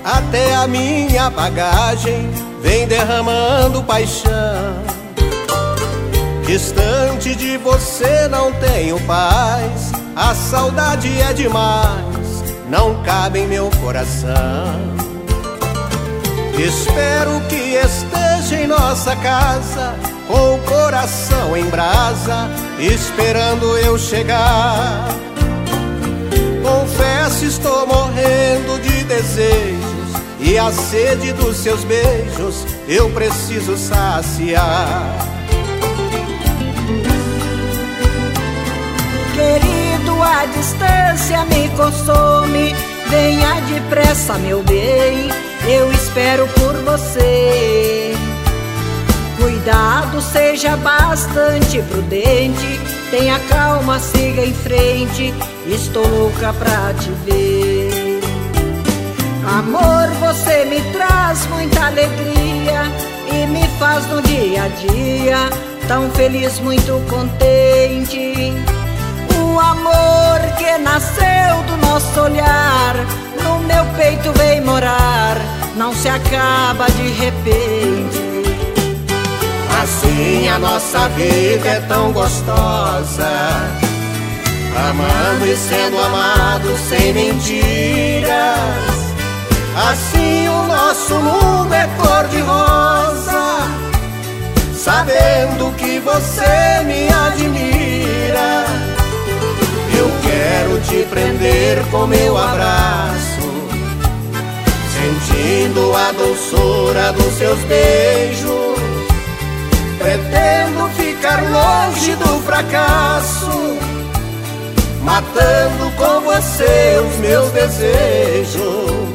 até a minha bagagem vem derramando paixão. Distante de você não tenho paz, a saudade é demais, não cabe em meu coração. Espero que esteja em nossa casa, com o coração em brasa, esperando eu chegar. Confesso, estou morrendo de desejos, e a sede dos seus beijos eu preciso saciar. Querido, a distância me consome, venha depressa, meu bem, eu espero por você. Cuidado, seja bastante prudente, tenha calma, siga em frente, estou louca pra te ver. Amor, você me traz muita alegria e me faz no dia a dia tão feliz, muito contente. O amor que nasceu do nosso olhar, no meu peito vem morar, não se acaba de repente. Assim a nossa vida é tão gostosa, amando e sendo amado sem mentiras. Assim o nosso mundo é cor-de-rosa, sabendo que você me admira. Eu quero te prender com meu abraço, sentindo a doçura dos seus beijos. Pretendo ficar longe do fracasso, matando com você os meus desejos.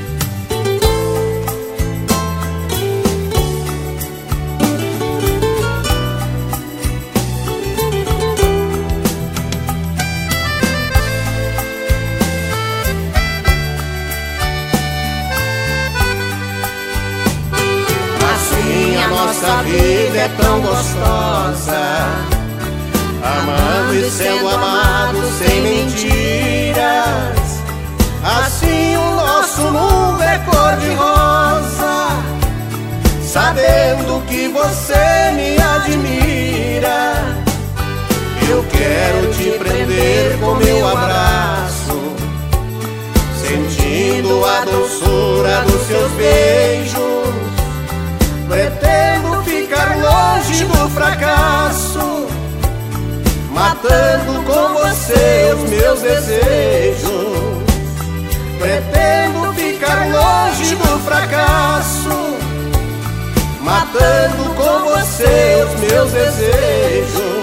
A nossa vida é tão gostosa, amando e sendo amado sem mentiras. Assim o nosso mundo é cor-de-rosa, sabendo que você me admira. Eu quero te prender com meu abraço, sentindo a doçura dos seus beijos. Pretendo ficar longe do fracasso, matando com você os meus desejos. Pretendo ficar longe do fracasso, matando com você os meus desejos.